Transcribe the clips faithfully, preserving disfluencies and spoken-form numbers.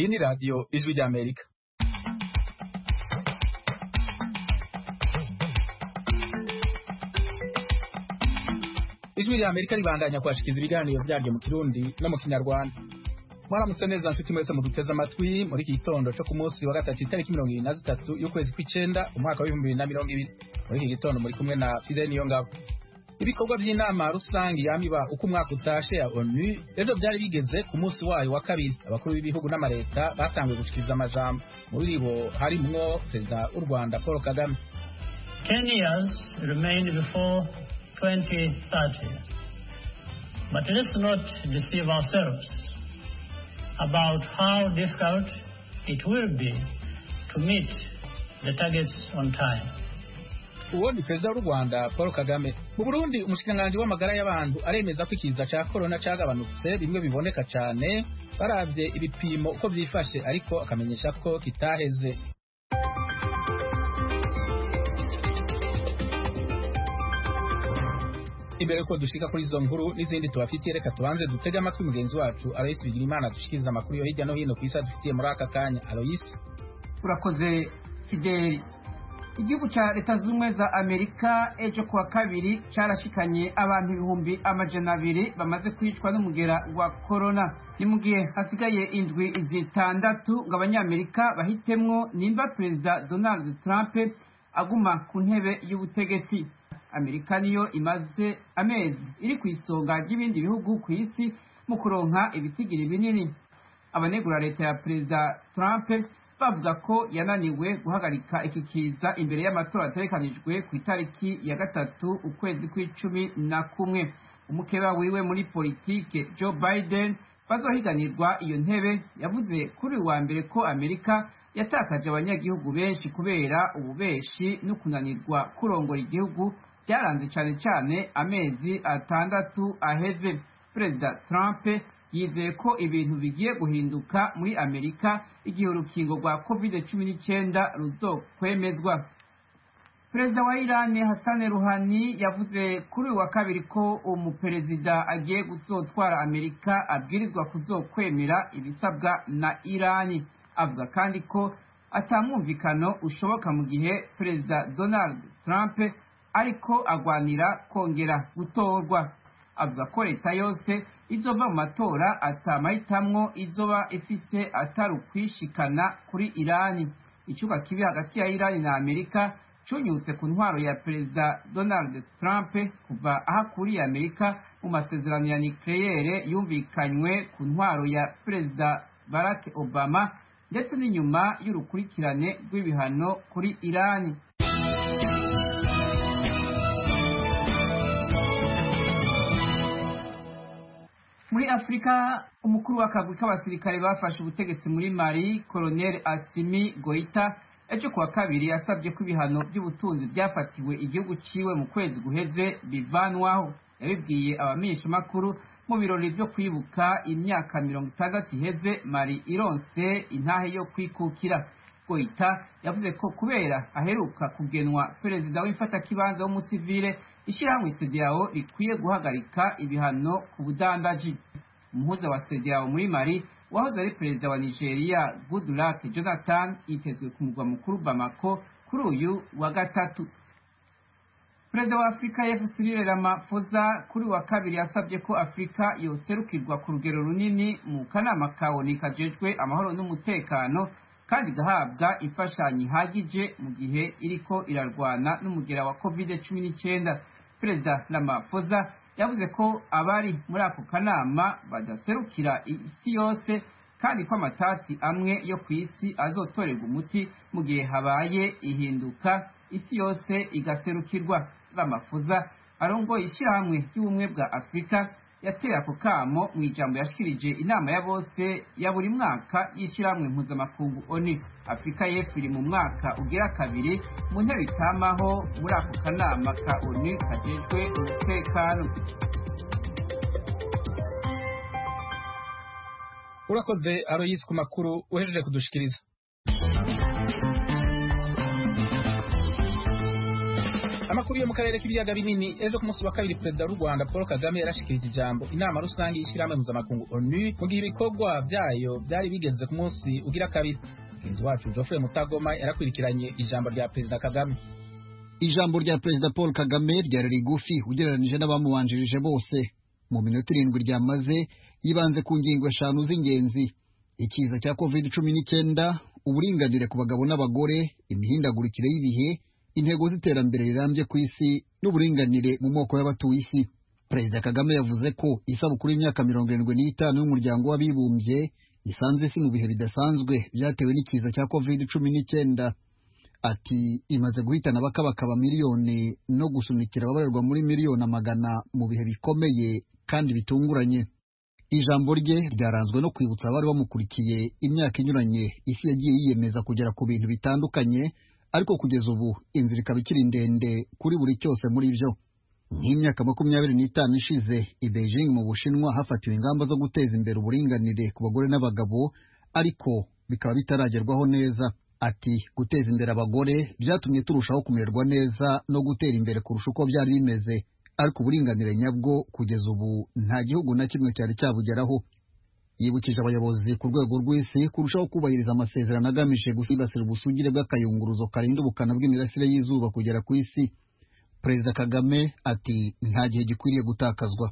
Iyi ni radiyo ijwi ry'Amerika. Ijwi ry'Amerika ribandanya kwashikiriza ibiganiro byaryo mu Kirundi no mu Kinyarwanda. Mwaramutse neza nshuti mwese muduteze amatwi muri iki gitondo cyo ku munsi wa gatatu itariki mirongo ibiri na zitatu y'ukwezi kw'icenda umwaka w'ibihumbi bibiri na mirongo ibiri. Muri iki gitondo muri kumwe na Fidel Niyongabo. Ibikorwa by'inama rusangi yamiba uko umwaka utashe ya ONU ejo byari bigeze ku munsi wayo wa kabiri. Abakuru b'ibihugu n'amareta batangiye gushikiriza amajambo. Muri bo harimwo Perezida w'u Rwanda Paul Kagame. Ten years remain before twenty thirty. But let's not deceive ourselves about how difficult it will be to meet the targets on time. Uwo ni Perezida w'u Rwanda Paul Kagame. Mu Burundi umushikiranganji w'amagara y'abantu aremeza ko ikiza ca corona cagabanutse bimwe biboneka cyane baravye ibipimo uko byifashe ariko akamenyesha ko kitaheze. Imbere ko dushika kuri izo nkuru n'izindi tubafitiye reka tubanze dutega amatwi mugenzi wacu Alois Bigirimana dushikiriza amakuru yo hirya no hino ku isi dufitiye muri aka kanya. Alois, urakoze Fidel. Igihugu ca Leta Zunze za Amerika ejo kuwa kabiri carashikanye abantu ibihumbi amajana abiri bamaze kwicwa n'umugera wa corona. Ni mu gihe hasigaye indwi zitandatu ngo abanyamerika bahitemwo nimba Perezida Donald Trump aguma ku ntebe y'ubutegetsi. Amerika niyo imaze amezi iri ku isonga ry'ibindi bihugu ku isi mu kuronka ibitigiri binini. Abanegura leta ya Perezida Trump bavuga ko yananiwe guhagarika iki kiza imbere y'amatora ategekanijwe ku itariki ya gatatu ukwezi kw'icumi na kumwe. Umukeba wiwe muri politike Joe Biden bazohiganirwa iyo ntebe yavuze kuri wa mbere ko Amerika yatakaje abanyagihugu benshi kubera ububeshi no kunanirwa kurongora igihugu byaranze cyane cyane amezi atandatu aheze. Perezida Trump yizeye ko ibintu bigiye guhinduka muri Amerika igihe urukingo rwa covid cumi n'icyenda ruzokwemezwa. Perezida wa Iran Hassan Rouhani yavuze kuri wa kabiri ko umuperezida agiye guzotwara Amerika abwirizwa kuzokwemera ibisabwa na Iran. Avuga kandi ko atamwumvikano ushoboka mu gihe Perezida Donald Trump ariko agwanira kongera gutorwa. Avuga ko leta yose izova mu matora atamahitamwo izoba ifise atari ukwishikana kuri Irani. Icuka kibi hagati ya Irani na Amerika cunyutse ku ntwaro ya Perezida Donald Trump kuva ahakuriye Amerika mu masezerano ya nucleaire yumvikanywe ku ntwaro ya Perezida Barack Obama ndetse n'inyuma y'urukurikirane rw'ibihano kuri Irani. Muri Afrika, umukuru w'akagwi k'abasirikare bafashe ubutegetsi muri Mali, Colonel Assimi Goïta, ejo kuwa kabiri yasabye ko ibihano by'ubutunzi byafatiwe igihugu ciwe mu kwezi guheze bivanwaho. Yabibwiye abamenyeshamakuru mu birori byo kwibuka imyaka mirongo itandatu iheze Mali ironse intahe yo kwikukira. Goïta yavuze ko kubera aheruka kugenwa perezida w'imfatakibanza w'umusivile ishyirahamwe C E D E A O rikwiye guhagarika ibihano ku budandaji. Umuhuza wa C E D E A O muri Mali wahoze ari perezida wa Nigeria Goodluck Jonathan yitezwe ku mugwa mukuru Bamako kuri uyu wa gatatu. Perezida wa Afrika y'Epfo Cyril Ramaphosa kuri wa kabiri yasabye ko Afrika yoserukirwa ku rugero runini mu kanama ka ONU kajejwe amahoro n'umutekano kandi gahabwa imfashanyo ihagije mu gihe iriko irarwana n'umugera wa covid cumi n'icyenda. Perezida Ramaphosa yavuze ko abari muri ako kanama badaserukira isi yose kandi ko amatati amwe yo ku isi azotorerwa umuti mu gihe habaye ihinduka isi yose igaserukirwa. Ramaphosa arongoye ishyirahamwe ry'ubumwe bwa Afrika yateye ako kamo mu ijambo yashikirije inama ya bose ya buri mwaka y'ishyirahamwe mpuzamakungu ONU. Afrika y'Epfo iri mu mwaka ugira kabiri mu ntebe itamaho muri ako kanama ka ONU kajejwe umutekano. Urakoze Alois ku makuru uhejeje kudushikiriza. amakuru yo mu karere k'ibiyaga binini. Ejo ku munsi wa kabiri perezida w'u Rwanda Paul Kagame yarashikirije ijambo inama rusange y'ishyirahamwe mpuzamakungu ONU mu gihe ibikorwa byayo byari bigeze ku munsi ugira kabiri. Mugenzi wacu Geoffrey Mutagoma yarakurikiranye ijambo rya perezida Kagame. Ijambo rya perezida Paul Kagame ryari rigufi ugereranije n'abamubanjirije bose. Mu minota irindwi ryamaze yibanze ku ngingo eshanu z'ingenzi: ikiza cya covid cumi n'icyenda, uburinganire ku bagabo n'abagore, imihindagurikire y'ibihe, intego z'iterambere rirambye ku isi n'uburinganire mu moko y'abatuye isi. Perezida Kagame yavuze ko isabukuru y'imyaka mirongo irindwi n'itanu y'umuryango w'abibumbye isanze isi mu bihe bidasanzwe byatewe n'ikiza cya covid cumi n'icyenda. Ati imaze guhitana bakabakaba miliyoni no gusunikira ababarerwa muri miliyoni amagana mu bihe bikomeye kandi bitunguranye. Ijambo rye ryaranzwe no kwibutsa abari bamukurikiye imyaka inyuranye isi yagiye yiyemeza kugera ku bintu bitandukanye, ariko kugeza ubu inzira ikaba ikiri ndende kuri buri cyose muri byo. Nk'imyaka makumyabiri n'itanu ishize i Beijing mu Bushinwa hafatiwe ingamba zo guteza imbere uburinganire ku bagore n'abagabo, ariko bikaba bitaragerwaho neza. Ati guteza imbere abagore byatumye turushaho kumererwa neza no gutera imbere kurusha uko byari bimeze, ariko uburinganire nyabwo kugeza ubu nta gihugu na kimwe cyari cyabugeraho. Yibukije abayobozi ku rwego rw'isi kurushaho kubahiriza amasezerano agamije gusigasira ubusugire bw'akayunguruzo karinda ubukana bw'imirasire y'izuba kugera ku isi. Perezida Kagame ati nta gihe gikwiriye gutakazwa.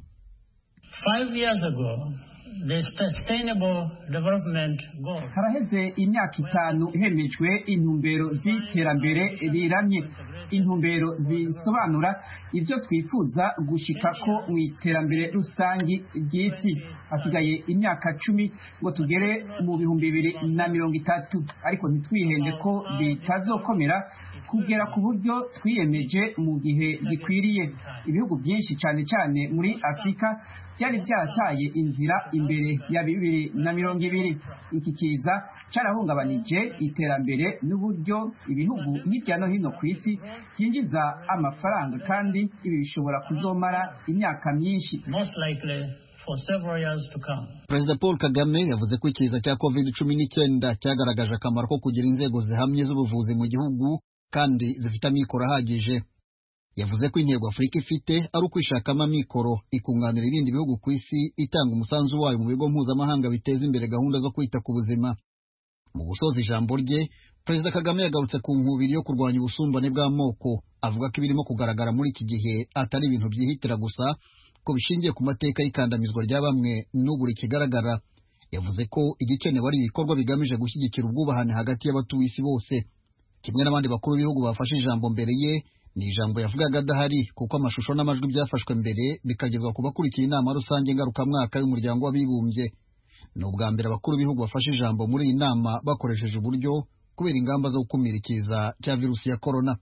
Five years ago, the sustainable development goal. Haraheze imyaka itanu hemejwe intumbero z'iterambere riramye, intumbero zisobanura ivyo twifuza gushikako mu iterambere rusangi ry'isi. Hasigaye imyaka cumi ngo tugere mu bihumbi bibiri na mirongo itatu, ariko ntitwihende ko bitazokomera kugera ku buryo twiyemeje mu gihe gikwiriye. Ibihugu byinshi cyane cyane muri Afrika byari byataye inzira imbere ya bibiri na mirongo ibiri. Iki kiza carahungabanije iterambere n'uburyo ibihugu hirya no hino ku isi byinjiza amafaranga, kandi ibi bishobora kuzomara imyaka myinshi. Most likely for several years to come. Perezida Paul Kagame yavuze ko ikiza cya covid cumi n'icyenda cyagaragaje akamaro ko kugira inzego zihamye z'ubuvuzi mu gihugu kandi zifite amikoro ahagije. Yavuze ko intego Afurika ifite ari ukwishakamo amikoro ikunganira ibindi bihugu ku isi, itanga umusanzu wayo mu bigo mpuzamahanga biteza imbere gahunda zo kwita ku buzima. Mu gusoza ijambo rye, Perezida Kagame yagarutse ku nkubiri yo kurwanya ubusumbane bw'amoko, avuga ko ibirimo kugaragara muri iki gihe atari ibintu byihitira gusa, ko bishingiye ku mateka y'ikandamizwa rya bamwe n'ubu rikigaragara. Yavuze ko igikenewe ari ibikorwa bigamije gushyigikira ubwubahane hagati y'abatuye isi bose. Kimwe n'abandi bakuru b'ibihugu bafashe ijambo mbere ye, ni ijambo yavugaga adahari kuko amashusho n'amajwi byafashwe mbere bikagezwa ku bakurikiye inama rusange ngarukamwaka y'umuryango w'abibumbye. Ni ubwa mbere abakuru b'ibihugu bafashe ijambo muri iyi nama bakoresheje uburyo kubera ingamba zo gukumira ikiza cya virusi ya corona.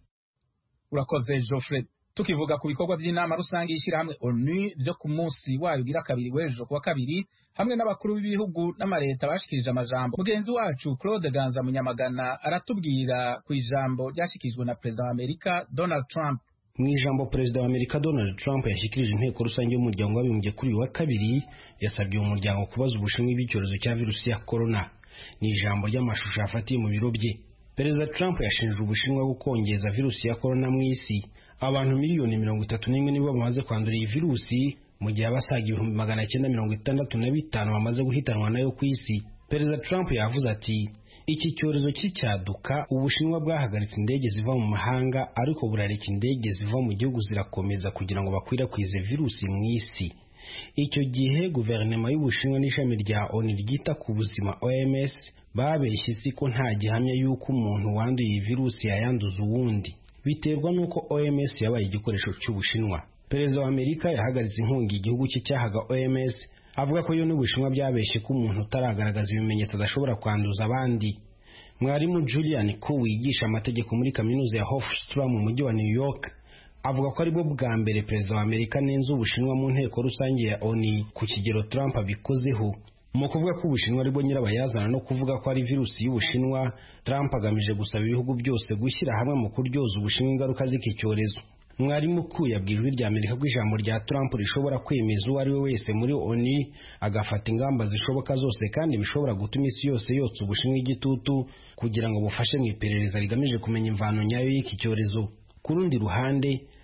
Urakoze Geoffrey. Tukivuga ku bikorwa by'inama rusange y'ishyirahamwe ONU byo ku munsi wayo ugira kabiri w'ejo kuwa kabiri, hamwe n'abakuru b'ibihugu n'amareta bashikirije amajambo, mugenzi wacu Claude Ganza Munyamagana aratubwira ku ijambo ryashyikirijwe na perezida wa Amerika Donald Trump. Mu ijambo perezida wa Amerika Donald Trump yashyikirije inteko rusange y'umuryango w'abibumbye kuri uyu wa kabiri, yasabye uwo muryango kubaza ubushinwa bw'icyorezo cya virusi ya corona. Ni ijambo ry'amashusho afatiye mu biro bye. Perezida Trump yashinjwe ubushinwa gukongeza virusi ya corona mu isi. Abantu miliyoni mirongo itatu n'imwe nibo bamaze kwandura iyi virusi, mu gihe abasaga ibihumbi magana cyenda mirongo itandatu na bitanu bamaze guhitanwa nayo ku isi. Perezida Trump yavuze ati iki cyorezo cy'icyaduka, Ubushinwa bwahagaritse indege ziva mu mahanga, ariko burareka indege ziva mu gihugu zirakomeza kugira ngo bakwirakwize virusi mu isi. Icyo gihe guverinoma y'Ubushinwa n'ishami rya ONU ryita ku buzima O M S babeshye isi ko nta gihamya y'uko umuntu wanduye iyi virusi yayanduza uwundi, biterwa n'uko O M S yabaye igikoresho cy'Ubushinwa. Perezida wa Amerika yahagaritse inkunga igihugu cye cyahaga O M S, avuga ko yo n'Ubushinwa byabeshye ko umuntu utaragaragaza ibimenyetso adashobora kwanduza abandi. Mwarimu Julian Ku wigisha amategeko muri kaminuza ya Hofstra mu mujyi wa New York avuga ko aribwo bwa mbere perezida wa Amerika nenze Ubushinwa mu nteko rusange ya ONU ku kigero Trump abikozeho. Mu kuvuga ko Ubushinwa aribwo nyirabayazana no kuvuga ko ari virusi y'Ubushinwa, Trump agamije gusaba ibihugu byose gushyira hamwe mu kuryoza Ubushinwa ingaruka z'iki cyorezo. Mwarimu Ku yabwiye ijwi rya Amerika ko ijambo rya Trump rishobora kwemeza uwo ari we wese muri ONU agafata ingamba zishoboka zose kandi bishobora gutuma isi yose yotsa Ubushinwa igitutu kugira ngo bufashe mu iperereza rigamije kumenya imvano nyayo y'iki cyorezo. Ku rundi ruhande,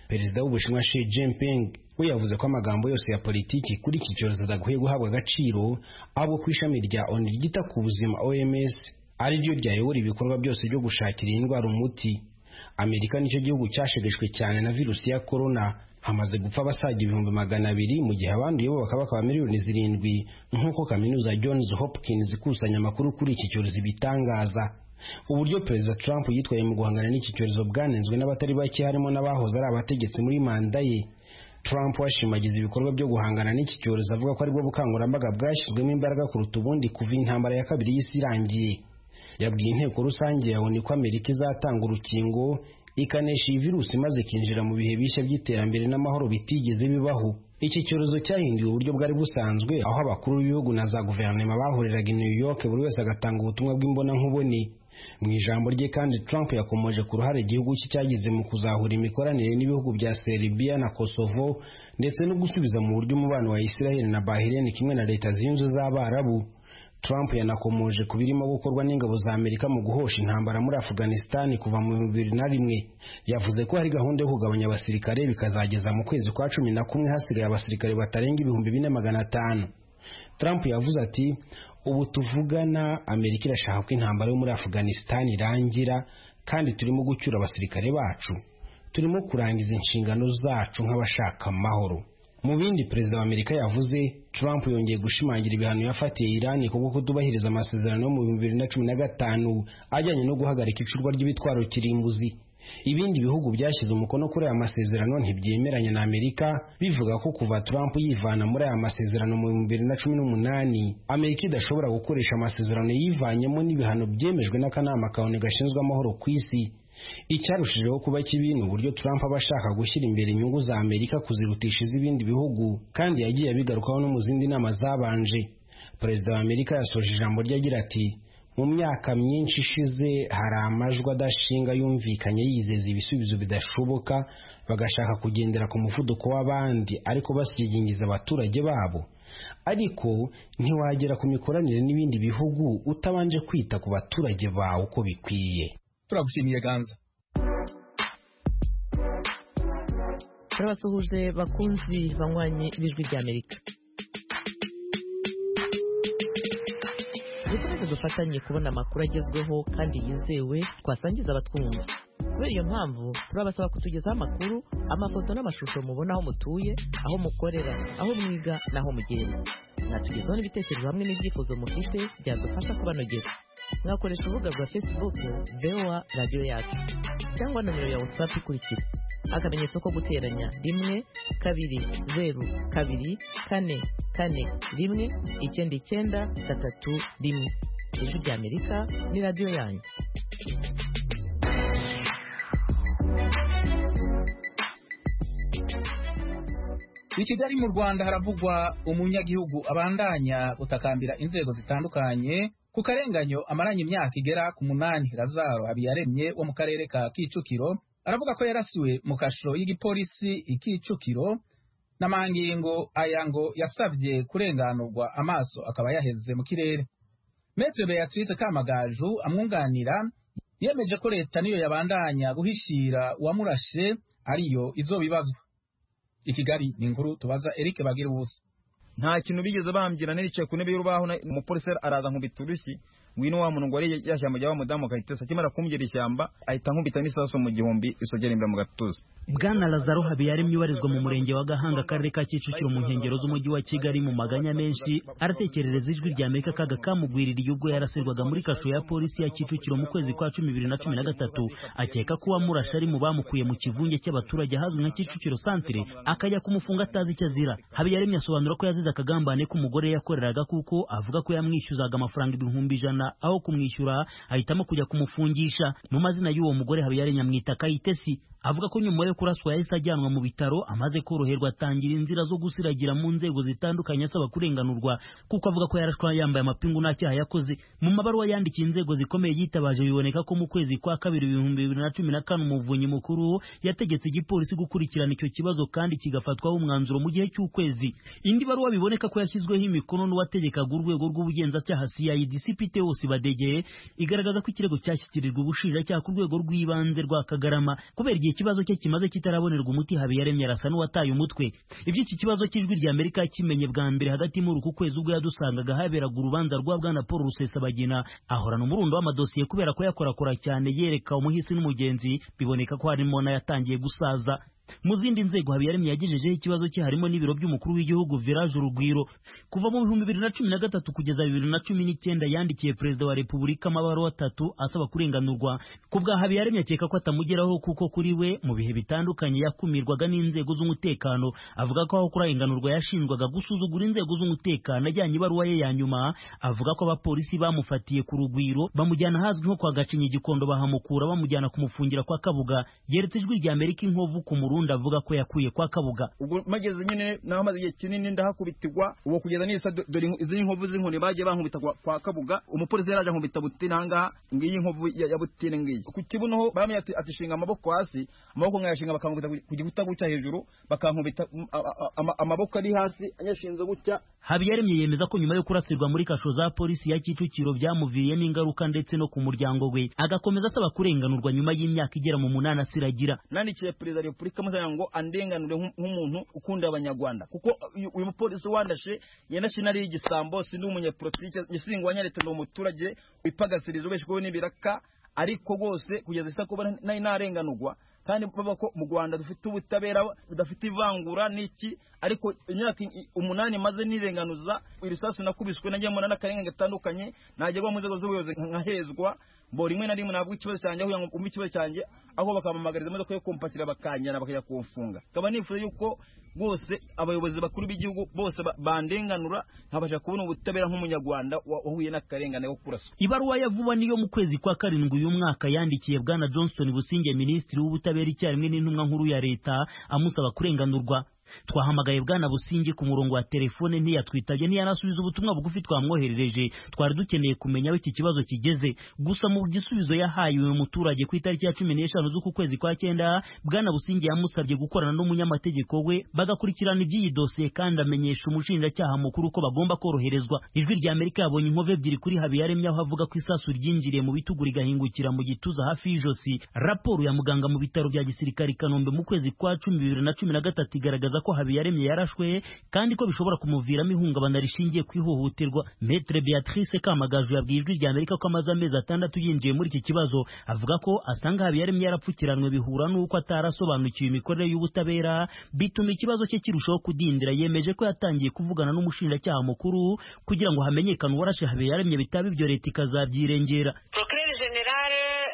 Perezida w'Ubushinwa Xi Jinping we yavuze ko amagambo yose ya politiki kuri iki cyorezo adakwiye guhabwa agaciro, ahubwo ku ishami rya O N U ryita ku buzima O M S ari ryo ryayobora ibikorwa byose byo gushakira iyi ndwara umuti. Amerika nicyo gihugu cyashegeshwe cyane na virusi ya corona, hamaze gupfa abasaga ibihumbi magana abiri mu gihe abanduye bo bakaba bakaba miliyoni zirindwi, nk'uko kaminuza Johns Hopkins ikusanya amakuru kuri iki cyorezo bitangaza. Uburyo Perezida Trump yitwaye mu guhangana n'iki cyorezo bwanenzwe n'abatari bake, harimo n'abahoze ari abategetsi muri manda ye. Trump washimagiza ibikorwa byo guhangana n'iki cyorezo avuga ko aribwo bukangurambaga bwashyizwemo imbaraga kuruta ubundi kuva intambara ya kabiri y'isi irangiye. Yabwiye inteko rusange ya O N U ko Amerika izatanga urukingo ikanesha iyi virusi maze kinjira mu bihe bishya by'iterambere n'amahoro bitigeze bibaho. Iki cyorezo cyahinduye uburyo bwari busanzwe, aho abakuru b'ibihugu na za guverinoma bahuriraga i New York buri wese agatanga ubutumwa bw'imbona nkubone. Mu ijambo rye kandi Trump yakomoje ku ruhare igihugu cye cyagize mu kuzahura imikoranire n'ibihugu bya Serbia na Kosovo ndetse no gusubiza mu buryo umubano wa Israel na Bahrain kimwe na Leta Zunze z'Abarabu. Trump yanakomoje ku birimo gukorwa n'ingabo za Amerika mu guhosha intambara muri Afghanistan kuva mu bibiri na rimwe. Yavuze ko hari gahunda yo kugabanya abasirikare bikazageza mu kwezi kwa cumi na kumwe hasigaye abasirikare batarenga ibihumbi bine magana atanu. Trump yavuze ati, ubu tuvugana Amerika irashaka ko intambara yo muri Afghanistan irangira kandi turimo gucyura abasirikare bacu. Turimo kurangiza inshingano zacu nk'abashaka amahoro. Mu bindi Perezida wa Amerika yavuze, Trump yongeye gushimangira ibihano yafatiye Iran kubwo kutubahiriza amasezerano yo mu bibiri na cumi na gatanu ajyanye no guhagarika icurwa ry'ibitwaro kirimbuzi. Ibindi bihugu byashyize umukono kuri aya masezerano ntibyemeranya na Amerika, bivuga ko kuva Trump yivana muri aya masezerano mu bibiri na cumi n'umunani, Amerika idashobora gukoresha amasezerano yivanyemo n'ibihano byemejwe n'akanama ka O N U gashinzwe amahoro ku isi. Icyarushijeho kuba kibi ni uburyo Trump aba ashaka gushyira imbere inyungu za Amerika kuzirutisha iz'ibindi bihugu, kandi yagiye abigarukaho no mu zindi nama zabanje. Perezida wa Amerika yasoje ijambo rye agira ati, mu myaka myinshi ishize hari amajwi adashinga yumvikanye yizeza ibisubizo bidashoboka, bagashaka kugendera ku muvuduko w'abandi ariko basigingiza abaturage babo. Ariko ntiwagera ku mikoranire n'ibindi bihugu utabanje kwita ku baturage bawe uko bikwiye. Turagushimiye Ganza. Turabasuhuje bakunzi banywanyi b'Ijwi ry'Amerika. Dukomeze dufatanye kubona amakuru agezweho kandi yizewe twasangiza abatwumva. Kubera iyo mpamvu turabasaba kutugezaho amakuru, amafoto n'amashusho mubona aho mutuye, aho mukorera, aho mwiga n'aho mugenda. Mwatugezaho n'ibitekerezo hamwe n'ibyifuzo mufite byadufasha kubanogera. Mwakoresha urubuga rwa Facebook V O A Radio Yacu cyangwa nomero ya WhatsApp ikurikira: akamenyetso ko guteranya rimwe kabiri zeru kabiri kane kane rimwe icyenda icyenda gatatu rimwe. Ijwi ry'Amerika ni radio yanyu. I Kigali mu Rwanda haravugwa umunyagihugu abandanya gutakambira inzego zitandukanye ku karenganyo amaranye imyaka igera ku munani. Lazaro Habiyaremye wo mu karere ka Kicukiro aravuga ko yarasiwe mu kasho y'igipolisi Ikicukiro n'amangingo aya ngo yasabye kurenganurwa amaso akaba yaheze mu kirere. Maître Beatrice Kamagaju amwunganira yemeje ko leta niyo yabandanya guhishira uwamurashe ariyo izobibazwa. I Kigali ni inkuru tubaza Eric Bagira ubusa. Nta kintu bigeze bambwira nericaye ku ntebe y'urubaho, umupolisi araza nkubita urushyi, ngwino wa muntu ngo ari yashyamba jya wa mudamu kahitesa kimara kumugera ishyamba ahita nkubita n'isaso mu gihumbi isogera imbere mu gatuza. Bwana Lazaro Habiyaremye ubarizwa mu murenge wa Gahanga akarere ka Kicukiro mu nkengero z'umujyi wa Kigali mu maganya menshi aratekerereza Ijwi ry'Amerika kaga kamugwiririye ubwo yarasirwaga muri kasho ya polisi ya Kicukiro mu kwezi kwa cumi bibiri na cumi na gatatu. Akeka ko wamurashe ari mu bamukuye mu kivunge cy'abaturage hazwi nka Kicukiro Centre akajya kumufunga atazi icyo azira. Habiyaremye asobanura ko yazize akagambane k'umugore yakoreraga kuko avuga ko yamwishyuzaga amafaranga ibihumbi ijana aho kumwishyura ahitamo kujya kumufungisha. Mu mazina y'uwo mugore Habiyaremye amwita Kayitesi. Avuga ko nyuma yo kuraswa yahise ajyanwa mu bitaro, amaze koroherwa atangira inzira zo gusiragira mu nzego zitandukanye asaba kurenganurwa kuko avuga ko yarashwa yambaye amapingu nta cyaha yakoze. Mu mabaruwa yandikiye inzego zikomeye yitabaje biboneka ko mu kwezi kwa kabiri ibihumbi bibiri na cumi na kane umuvunyi mukuru yategetse igipolisi gukurikirana icyo kibazo kandi kigafatwaho umwanzuro mu gihe cy'ukwezi. Indi baruwa biboneka ko yashyizweho imikono n'uwategekaga urwego rw'ubugenzacyaha C I D Sipite wose badegeye igaragaza ko ikirego cyashyikirijwe ubushinjacyaha ku rwego rw'ibanze rwa Kagarama kubera igihe ikibazo cye kimaze kitarabonerwa umuti Habiyaremye arasa n'uwataye umutwe. Iby'iki kibazo cy'ijwi rya Amerika kimenye bwa mbere hagati muri uku kwezi ubwo yadusangaga haberaga urubanza rwa bwana Paul Rusesabagina, ahorana umurundo w'amadosiye kubera ko yakorakora cyane yereka umuhisi n'umugenzi, biboneka ko harimo n'ayatangiye gusaza. Mu zindi nzego Habiyaremye yagejejeho ikibazo cye harimo n'ibiro by'umukuru w'igihugu Village Urugwiro. Kuva mu bihumbi bibiri na cumi na gatatu kugeza bibiri na cumi n'icyenda yandikiye perezida wa Repubulika amabaruwa atatu asaba kurenganurwa. Ku bwa Habiyaremye akeka ko atamugeraho kuko kuri we mu bihe bitandukanye yakumirwaga n'inzego z'umutekano. Avuga ko aho kurenganurwa yashinjwaga gusuzugura inzego z'umutekano. Ajyanye ibaruwa ye ya nyuma avuga ko abapolisi bamufatiye ku Rugwiro bamujyana hazwi nko kwa Gacinya Gikondo, bahamukura bamujyana kumufungira kwa Kabuga. Yeretse ijwi rya Amerika inkovu ku Murundi avuga ko yakuye kwa Kabuga. Ubwo mageze nyine naho maze igihe kinini ndahakubitirwa, uwo kugeza n'isa dore izi nkovu z'inkoni bagiye bankubita kwa, kwa Kabuga. Umupolisi yaraje nkubita Butini hanga ngiyi inkovu ya, ya Butini ngiyi ku kibuno ho bamye ati atishinga amaboko hasi, amaboko nkayashinga bakankubita ku gikuta gucya hejuru, bakankubita amaboko ari hasi anyashinze gutya. Habiyaremye yemeza ko nyuma yo kurasirwa muri kasho za polisi ya Kicukiro byamuviriyemo ingaruka ndetse no ku muryango we, agakomeza asaba kurenganurwa nyuma y'imyaka igera mu munani asiragira. Nandikiye perezida wa Repubulika ngo andenganure nk'umuntu ukunda abanyarwanda, kuko uyu mupolisi wandashe yanashe nari igisambo, sindi umunyapolitike, gisingwa nyarete no muturage wipagasirizo beshweho n'ibiraka, ariko rwose kugeza isa kuba nari narenganurwa. Kandi baba ko mu Rwanda dufite ubutabera budafite ivangura n'iki, ariko imyaka umunani maze nirenganuza, irisasu nakubiswe najya mu n'akarenge gatandukanye, najyagwa mu nzego z'ubuyobozi nkahezwa, mbo rimwe na rimwe nabwo ikibazo cyanjye aho yangu umwe ikibazo cyanjye aho bakamamagariza imodoka yo kumpakira bakanyana bakajya kumfunga. Kaba nifuza yuko bose abayobozi bakuru b'igihugu bose bandenganura nkabasha kubona ubutabera nk'umunyarwanda wahuye n'akarengane ko kurasa. Ibaruwa ya vuba niyo mu kwezi kwa karindwi uyu mwaka yandikiye bwana Johnston Businge, minisitiri w'ubutabera icyarimwe n'intumwa nkuru ya leta, amusaba kurenganurwa. Twahamagaye bwana Businge ku murongo wa telefone ntiyatwitabye, ntiyanasubiza ubutumwa bugufi twamwoherereje. Twari dukeneye kumenya aho iki kibazo kigeze. Gusa mu gisubizo yahaye uyu muturage ku itariki ya cumi n'eshanu z'uku kwezi kwa cyenda, bwana Businge yamusabye gukorana n'umunyamategeko we bagakurikirana iby'iyi dosiye kandi amenyesha umushinjacyaha mukuru ko bagomba koroherezwa. Ijwi rya Amerika yabonye inkove ebyiri kuri Habiyaremye aho avuga ko isasu ryinjiriye mu bitugu rigahingukira mu gituza hafi y'ijosi. Raporo ya muganga mu bitaro bya gisirikare Kanombe mu kwezi kwa cumi bibiri na cumi na gatatu igaragaza ko Habiyaremye yarashwe kandi ko bishobora kumuviramo ihungabana rishingiye ku ihohoterwa. Maître Beatrice Kamagaju yabwiye ijwi rya Amerika ko amaze amezi atandatu yinjiye muri iki kibazo. Avuga ko asanga Habiyaremye yarapfukiranwe bihura n'uko atarasobanukiwe imikorere y'ubutabera, bituma ikibazo cye kirushaho kudindira. Yemeje ko yatangiye kuvugana n'umushinjacyaha mukuru kugira ngo hamenyekane uwarashe Habiyaremye, bitaba ibyo leta ikazabyirengera. Procureur General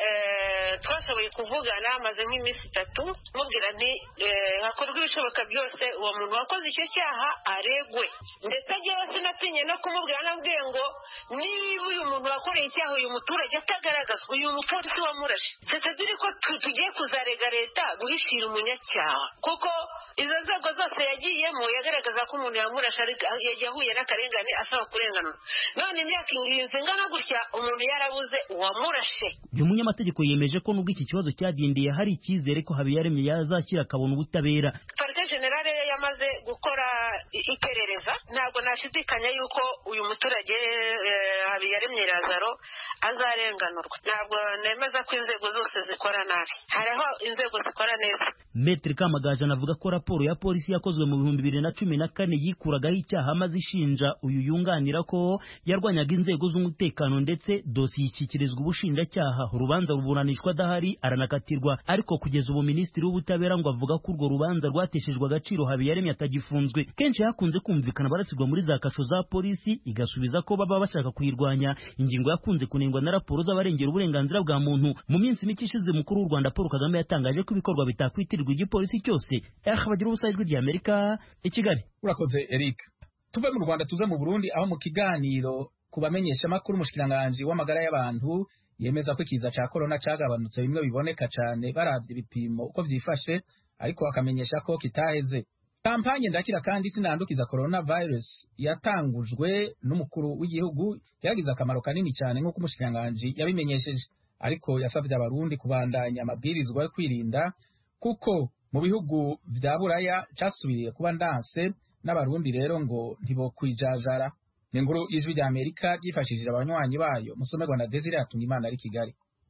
twashoboye kuvugana amaze nk'iminsi itatu mubwira nti hakorwa ibishoboka byose uwo muntu wakoze icyo cyaha aregwe, ndetse agiye sinatinye no kumubwira, nabwiye ngo niba uyu muntu wakoreye icyaha uyu muturage atagaragazwa, uyu mupolisi wamurashe, ziri ko tugiye kuzarega leta guhishira umunyacyaha, kuko izo nzego zose yagiyemo yagaragaza ko umuntu yamurashe yahuye n'akarengane asaba kurenganura. None imyaka inginzi ingana gutya umuntu yarabuze uwamurashe. Uyu munyamategeko yemeje ko nubwo iki kibazo cyadindiye hari icyizere ko Habiyaremye yazashyira akabona ubutabera. Parquet General yamaze gukora iperereza, ntabwo nashidikanya yuko uyu muturage Habiyaremye Lazaro azarenganurwa. Ntabwo nemeza ko inzego zose zikora nabi, hariho inzego zikora neza. Maître Kamagaju anavuga ko raporo ya polisi yakozwe mu bihumbi bibiri na cumi na kane yikuragaho icyaha amaze ishinja uyu yunganira ko yarwanyaga inzego z'umutekano, ndetse dosiye ishyikirizwa ubushinjacyaha. Urubanza ruburanishwa adahari aranakatirwa, ariko kugeza ubu minisitiri w'ubutabera ngo avuga ko urwo rubanza rwateshejwe agaciro, Habiyaremye atagifunzwe. Kenshi hakunze kumvikana barasirwa muri za kasho za polisi igasubiza ko baba bashaka kuyirwanya, ingingo yakunze kunengwa na raporo z'abarengera uburenganzira bwa muntu. Mu minsi mike ishize umukuru w'u Rwanda Paul Kagame yatangaje ko ibikorwa bitakwitirirwa igipolisi cyose. Bagira ubusa ijwi rya Amerika i Kigali. Urakoze Eric. Tuve mu Rwanda tuze mu Burundi, aho mu kiganiro kubamenyesha makuru umushikiranganje w'amagara y'abantu yemeza ko ikiza ca corona cagabanutse bimwe biboneka cyane baravye ibipimo uko vyifashe, ariko akamenyesha ko kitaheze. Kampanye ndakira kandi sinandukiza coronavirus yatangujwe n'umukuru w'igihugu yagize akamaro kanini cyane nk'uko umushikiranganje yabimenyesheje, ariko yasavye abarundi kubandanya amabwirizwa yo kwirinda kuko mu bihugu vya Buraya casubiriye kuba ndanse, n'abarundi rero ngo ntibokwijajara. Ninguru ijwi rya Amerika ryifashishije abanywanyi bayo, musomerwa na Desire Atungimana ari Kigali.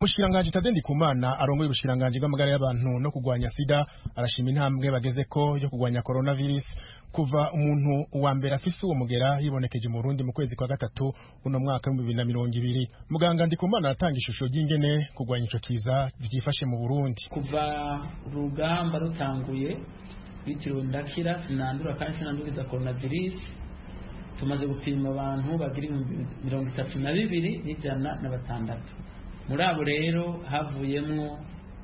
Mushiranganje Tade Ndikumana arongoye ubushiranganje bw'amagara y'abantu no kugwanya sida arashima intambwe bageze ko yo kugwanya coronavirus kuva umuntu wa mbere afise uwo mugera yibonekeje mu Burundi mu kwezi kwa gatatu uno mwaka wa bibiri na mirongo ibiri. Muganga Ndikumana atanga ishusho y'ingene kugwanya ico kiza vyifashe mu Burundi. Kuva urugamba rutanguye bitiriwe ndakira sinandura kandi sinanduriza coronavirus tumaze gupima abantu bagira mirongo itatu na bibiri n'ijana na batandatu. Muri abo rero havuyemwo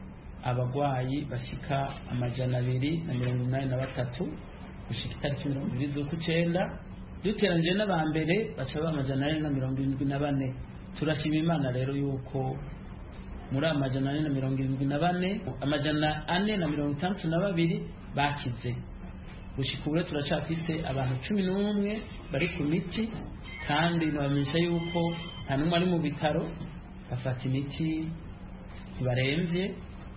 abagwayi bashika amajana abiri na mirongo inani na batatu gushika itariki mirongo ibiri z'ukwicenda duteranje n'abambere baca bamajana ane na mirongo irindwi na bane. Turashima Imana rero yuko muri amajana ane na mirongo irindwi na bane amajana ane na mirongo itandatu na babiri bakize. Gushika ubu turacafise abantu cumi n'umwe bari ku miti kandi nabamenyesha yuko nta n'umwe ari mu bitaro bafata imiti baremvye.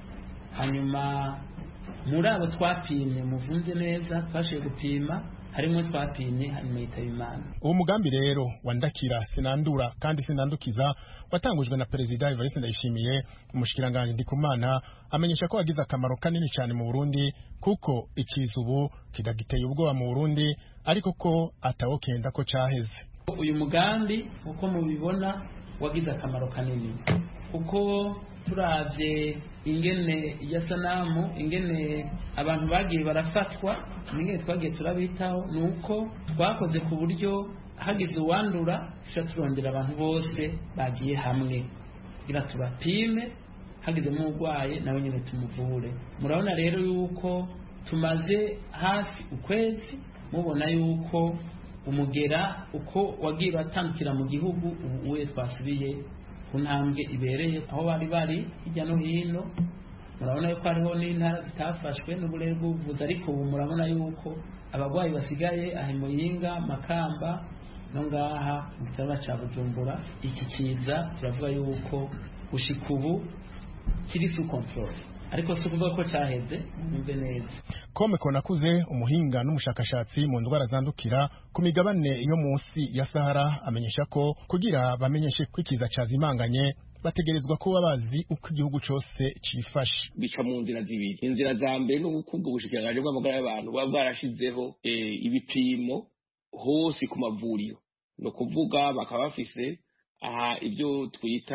Hanyuma muri abo twapimye muvunze neza twashoboye gupima harimo twapimye hanyuma yitaba Imana. Uwo mugambi rero wandakira sinandura kandi sinandukiza watangujwe na Perezida Evariste Ndayishimiye. Umushikiranganje Ndikumana amenyesha ko wagize akamaro kanini cyane mu Burundi kuko ikiza ubu kidagiteye ubwoba mu Burundi ariko ko atawokenda ko caheze. Uyu mugambi uko mubibona wagize akamaro kanini kuko turavye ingene ya sanamu ingene abantu bagiye barafatwa ingene twagiye turabitaho nuko twakoze ku buryo hagize uwandura tuca turondera abantu bose bagiye hamwe kugira tubapime hagize umurwayi nawe nyine tumuvure. Murabona rero yuko tumaze hafi ukwezi mubona yuko umugera uko wagiye batandukira mu gihugu ubu uwe twasubiye ku ntambwe ibereye aho bari bari hirya no hino. Murabona yuko hariho n'intara zitafashwe n'uburere bw'ubuvuzi ariko ubu murabona yuko abagwayi basigaye aho Muyinga Makamba no ngaha mu gisagara ca Bujumbura. Iki kiza turavuga yuko gushika ubu kiri sous control ariko si ukuvuga ko cyaheze nimbe neza. Kome Konakuze umuhinga n'umushakashatsi mu ndwara zandukira ku migabane yo munsi ya Sahara amenyesha ko kugira bamenyeshe kwikiza cyazimanganye bategerezwa kuba bazi uko igihugu cyose cifashe. Bica mu nzira zibiri. Inzira za mbere no gukubwa ubushikiranganje bw'amagara y'abantu baba barashizeho e, ibipimo hose ku mavuriro no kuvuga bakaba bafise aha ibyo twita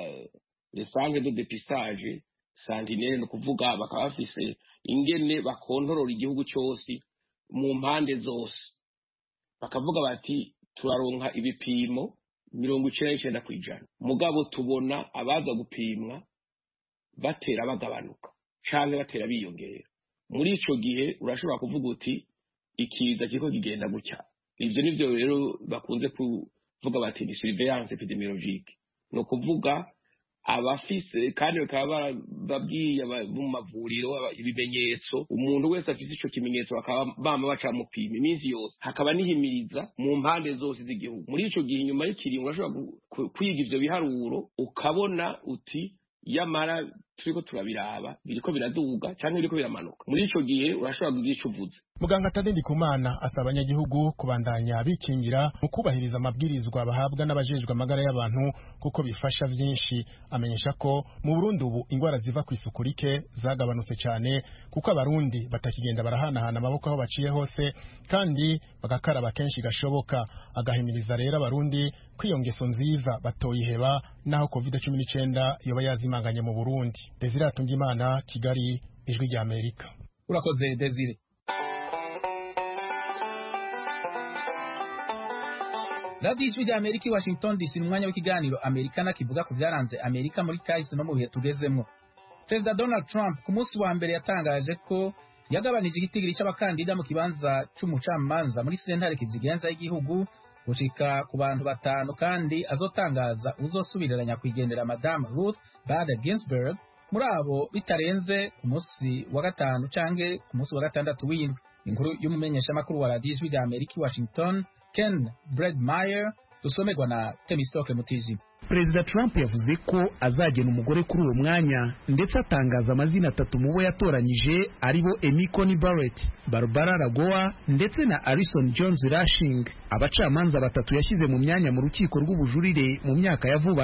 les centres de dépistage Sentinelle no kuvuga bakaba bafise ingene bakontorora igihugu cyose mu mpande zose bakavuga bati turaronka ibipimo mirongo icenda n'icenda kw'ijana mugabo tubona abaza gupimwa batera bagabanuka canke batera biyongera. Muri ico gihe urashobora kuvuga uti ikiza kiko kigenda gutya. Ivyo nivyo rero bakunze kuvuga bati ni surveillance epidemiologique no kuvuga abafise kandi bakaba babwiye mu mavuriro ibimenyetso umuntu wese afise ico kimenyetso bakaba bama baca mupima iminsi yose hakaba nihimiriza mu mpande zose z'igihugu. Muri ico gihe nyuma y'ikiringo urashobora kwiga ivyo biharuro ukabona uti yamara turiko turabiraba biriko biraduga cyangwa biriko biramanuka. Muri ico gihe urashobora kugira ico uvuze. Muganga Tade Ndikumana asaba abanyagihugu kubandanya bikingira mu kubahiriza amabwirizwa bahabwa n'abajejwe amagara y'abantu kuko bifasha vyinshi. Amenyesha ko mu Burundi ubu ingwara ziva ku isuku rike zagabanutse cyane kuko abarundi batakigenda barahanahana amaboko aho baciye hose kandi bagakaraba kenshi gashoboka. Agahimiriza rero abarundi kwiyongeso nziza batoyiheba naho covid cumi n'icenda yoba yazimanganye mu Burundi. Desire Atungimana, Kigali, Ijwi rya Amerika. Urakoze Desire. Radio Ijwi rya Amerika Washington D C mu mwanya w'ikiganiro Amerikana kivuga ku byaranze Amerika muri kahise no mu bihe tugezemwo. Perezida Donald Trump ku munsi wa mbere yatangaje ko yagabanije igitigiri cy'abakandida mu kibanza c'umucamanza muri sentare kizigenza y'igihugu gushika ku bantu batanu kandi azotangaza uzosubirana kwigendera Madame Ruth Bader Ginsburg muri abo bitarenze ku munsi wa gatanu canke ku munsi wa gatandatu w'indwi. Inkuru y'umumenyesha makuru wa Radio Ijwi rya Amerika Washington Ken Bredmeyer dusomerwa na Temistoke Mutiji. Perezida Trump yavuze ko azagena umugore kuri uwo mwanya ndetse atangaza amazina atatu mu bo yatoranyije aribo Amy Coney Barrett, Barbara Lagoa ndetse na Alison Jones Rushing, abacamanza batatu yashyize mu myanya mu rukiko rw'ubujurire mu myaka ya vuba.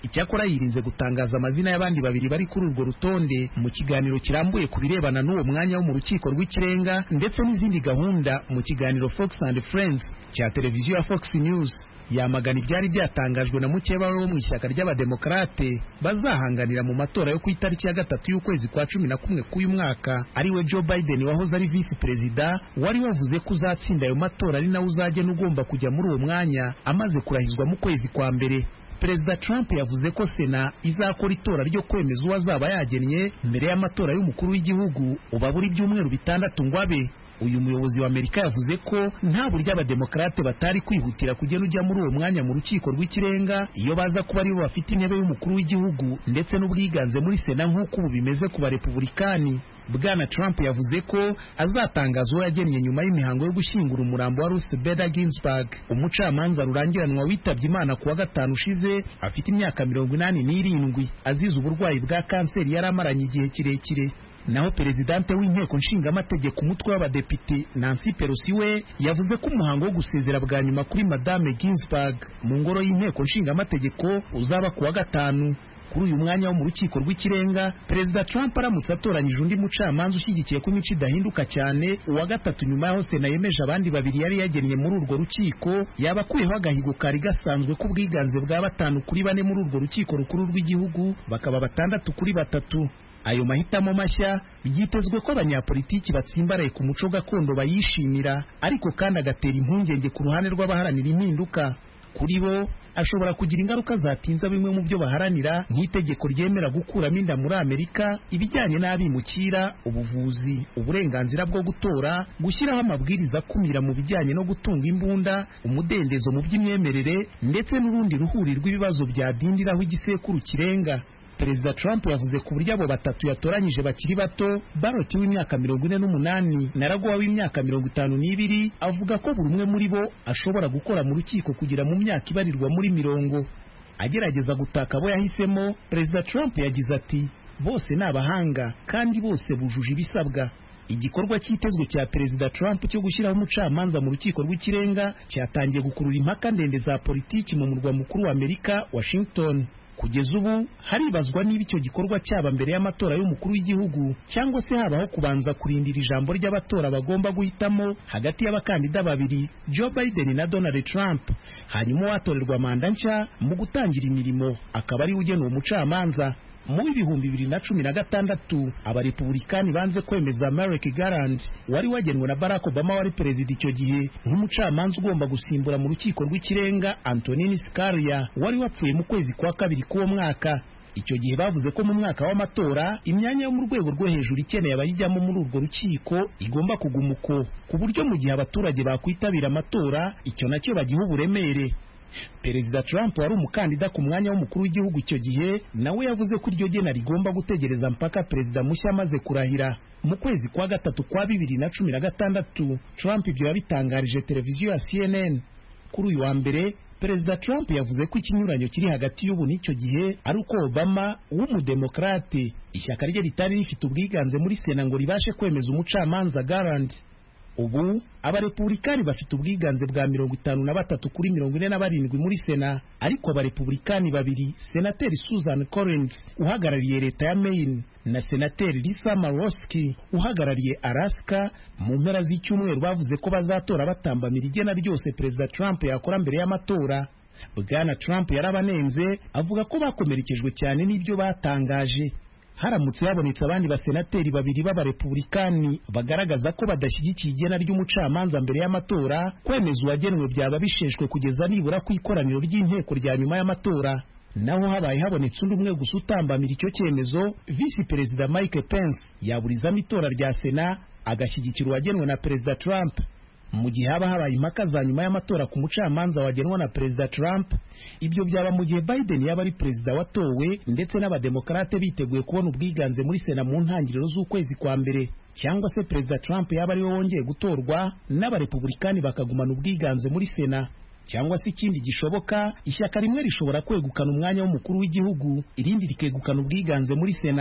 icyakora yirinze gutangaza amazina y'abandi babiri bari kuri urwo rutonde mu kiganiro kirambuye ku birebana n'uwo mwanya wo mu rukiko rw'ikirenga ndetse n'izindi gahunda mu kiganiro Fox and Friends cya televiziyo ya Fox News. Yamagana ibyari byatangajwe na mukeba we wo mu ishyaka ry'abademokarate bazahanganira mu matora yo ku itariki ya gatatu y'ukwezi kwa cumi na kumwe k'uyu mwaka ariwe Joe Biden wahoze ari visi perezida, wari wavuze ko uzatsinda ayo matora ari nawe uzagena ugomba kujya muri uwo mwanya amaze kurahizwa mu kwezi kwa mbere. Perezida Trump yavuze ko Sena izakora itora ryo kwemeza uwo azaba yagennye mbere y'amatora y'umukuru w'igihugu ubabura ibyumweru bitandatu ngo abe. Uyu muyobozi wa Amerika yavuze ko nta buryo abademokarate batari kwihutira kugena ujya muri uwo mwanya mu rukiko rw'ikirenga iyo baza kuba aribo bafite intebe y'umukuru w'igihugu ndetse n'ubwiganze muri Sena nk'uko ubu bimeze ku barepublikani. Bwana Trump yavuze ko azatangaza uwo yagennye nyuma y'imihango yo gushyingura umurambo wa Ruth Bader Ginsburg, umucamanza rurangiranwa witabye Imana kuwa gatanu ushize afite imyaka mirongo inani n'irindwi azize uburwayi bwa kanseri yari amaranye igihe kirekire. Naho perezidante w'inteko nshingamategeko umutwe w'abadepite Nancy Pelosi we yavuze ko umuhango wo gusezera bwa nyuma kuri Madame Ginsburg mu ngoro y'inteko nshingamategeko uzaba kuwa gatanu. Kuri uyu mwanya wo mu rukiko rw'ikirenga, Perezida Trump aramutse atoranyije undi mucamanza ushyigikiye ko imico idahinduka cyane, uwa gatatu nyuma yaho Sena yemeje abandi babiri yari yagennye muri urwo rukiko, yaba akuyeho agahigo kari gasanzwe k'ubwiganze bwa batanu kuri bane muri urwo rukiko rukuru rw'igihugu, bakaba batandatu kuri batatu. Ayo mahitamo mashya byitezwe ko abanyapolitiki batsimbaraye ku muco gakondo bayishimira, ariko kandi agatera impungenge ku ruhande rw'abaharanira impinduka. Kuri bo ashobora kugira ingaruka zatinza bimwe mu byo baharanira nk'itegeko ryemera gukuramo inda muri Amerika, ibijyanye n'abimukira, ubuvuzi, uburenganzira bwo gutora, gushyiraho amabwiriza akumira mu bijyanye no gutunga imbunda, umudendezo mu by'imyemerere ndetse n'urundi ruhuri rw'ibibazo byadindiraho igisekuru kirenga. Perezida Trump yavuze ku buryo abo batatu yatoranyije bakiri bato, Barrett w'imyaka mirongo ine n'umunani na Ragowa w'imyaka mirongo itanu n'ibiri, avuga ko buri umwe muri bo ashobora gukora mu rukiko kugira mu myaka ibarirwa muri mirongo. Agerageza gutaka abo yahisemo, Perezida Trump yagize ati bose ni abahanga kandi bose bujuje ibisabwa. Igikorwa cyitezwe cya Perezida Trump cyo gushyiraho umucamanza mu rukiko rw'ikirenga cyatangiye gukurura impaka ndende za politiki mu murwa mukuru wa Amerika, Washington. Kugeza ubu haribazwa niba icyo gikorwa cyaba mbere y'amatora y'umukuru w'igihugu cyangwa se habaho kubanza kurindira ijambo ry'abatora bagomba guhitamo hagati y'abakandida babiri, Joe Biden na Donald Trump, hanyuma watorerwa manda nshya mu gutangira imirimo akaba ari ugena uwo mucamanza. Mu bihumbi bibiri na cumi na gatandatu abarepublikani banze kwemeza Merrick Garland wari wagenwe na Barack Obama wari perezida icyo gihe nk'umucamanza ugomba gusimbura mu rukiko rw'ikirenga Antonin Scalia wari wapfuye mu kwezi kwa kabiri k'uwo mwaka. Icyo gihe bavuze ko mu mwaka w'amatora imyanya yo mu rwego rwo hejuru ikeneye abayijyamo muri urwo rukiko igomba kuguma uko, ku buryo mu gihe abaturage bakwitabira amatora icyo nacyo bagiha uburemere. Perezida Trump wari umukandida ku mwanya w'umukuru w'igihugu icyo gihe nawe yavuze ko iryo gena rigomba gutegereza mpaka perezida mushya amaze kurahira. Mu kwezi kwa gatatu kwa bibiri na cumi na gatandatu Trump ibyo yabitangarije televiziyo ya C N N. Kuri uyu wa mbere Perezida Trump yavuze ko ikinyuranyo kiri hagati y'ubu n'icyo gihe ari uko Obama w'umudemokrate ishyaka rye ritari rifite ubwiganze muri Sena ngo ribashe kwemeza umucamanza Garland. Ubu abarepublikani bafite ubwiganze bwa mirongo itanu na batatu kuri mirongo ine na barindwi muri Sena, ariko abarepublikani babiri, Senateri Susan Collins uhagarariye leta ya Maine na Senateri Lisa Murkowski uhagarariye Alaska, mu mpera z'icyumweru bavuze ko bazatora batambamira igena ryose Perezida Trump yakora mbere y'amatora. Bwana Trump yarabanenze avuga ko bakomerekejwe cyane n'ibyo batangaje. Haramutse habonetse abandi basenateri babiri b'abarepublikani bagaragaza ko badashyigikiye igena ry'umucamanza mbere y'amatora, kwemeza uwagenwe byaba bisheshwe kugeza nibura ku ikoraniro ry'inteko rya nyuma y'amatora. Naho habaye habonetse undi umwe gusa utambamira icyo cyemezo, Visi Perezida Mike Pence yaburizamo itora rya Sena agashyigikira uwagenwe na Perezida Trump. Mu gihe haba habaye impaka za nyuma y'amatora ku mucamanza wagenwa na Perezida Trump, ibyo byaba mu gihe Biden yaba ari perezida watowe ndetse n'abademokarate biteguye kubona ubwiganze muri Sena mu ntangiriro z'ukwezi kwa mbere, cyangwa se Perezida Trump yaba ari we wongeye gutorwa n'abarepublikani bakagumana ubwiganze muri Sena. Cyangwa se ikindi gishoboka, ishyaka rimwe rishobora kwegukana umwanya w'umukuru w'igihugu, irindi rikegukana ubwiganze muri Sena.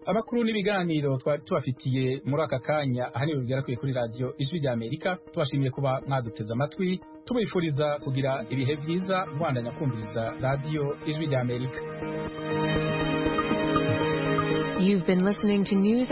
amakuru n'ibiganiro twari tubafitiye muri aka kanya ahanini bigera kuri radio Ijwi rya Amerika. Tubashimiye kuba mwaduteze amatwi, tubifuriza kugira ibihe byiza mwandanya kumviriza radio Ijwi rya Amerika. You've been listening to news